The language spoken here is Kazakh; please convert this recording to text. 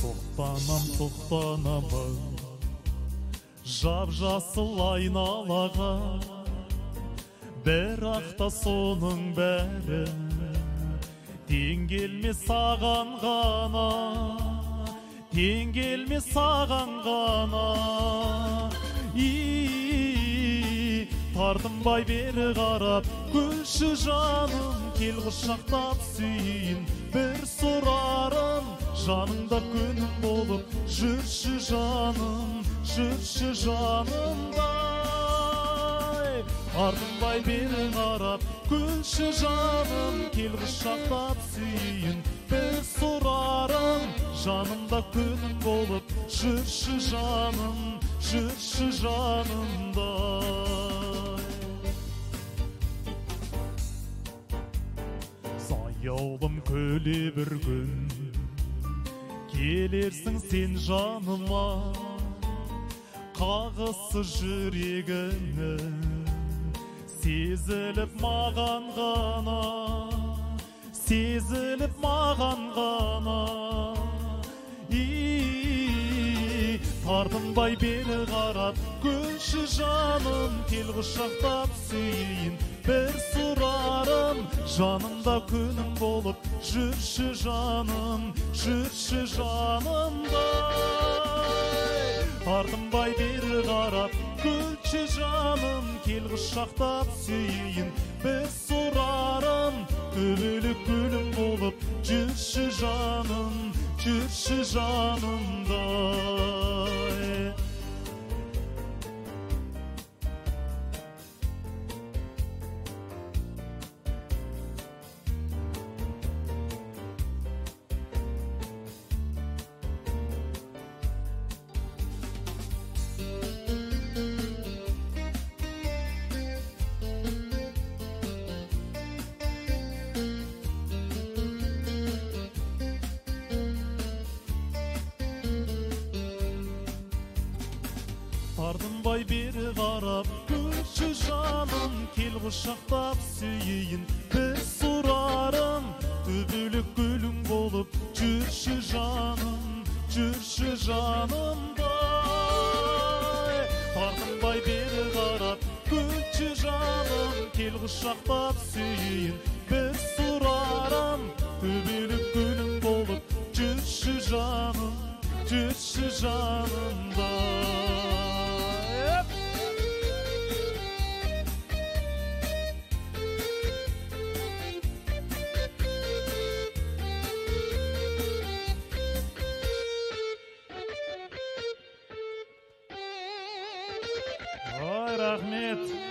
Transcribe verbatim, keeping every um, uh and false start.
Соқтанам, соқтанамын жап-жасыл айналаға, бірақ та соның бәрі тең келмес саған ғана, тең келмес саған ғана. И тартынбай бері қарап, күлші жаным, кел құшақтап сүйейін. Бір сұрарым, жаныңда күнім болып, жүрші жаным, жүрші жанымдай. Артынбай бері қарап, күлші жаным, кел құшақтап сүйейін. Бір сұрарым, жанымда күнім болып, жүрші жаным, жүрші жанымдай. Саяулым күле бір күн, келерсің сен жаныма, қағысы жүрегіні сезіліп маған ғана, сезіліп маған ғана. И тартынбай бері қарап, күлші жаным, кел құшақтап сүйейін. Бір сұрарым, жанымда күнім болып, жүрші жаным, жүрші жанымдай. Тартынбай бері қарап, күлші жаным, кел құшақтап сүйейін. Бір сұрарым, төбелік гүлім болып, жүрші жаным, жүрші жанымдай. Тартынбай бері қарап, күлші жаным, кел құшақтап сүйейін. Бір сұрарым, төбелік гүлің болып, жүрші жаным, жүрші жанымдай. Тартынбай бері қарап, күлші жаным, кел құшақтап сүйейін. Бір сұрарым, төбелік гүлің болып, жүрші жаным, жүрші жанымдай. Ой, рахмет.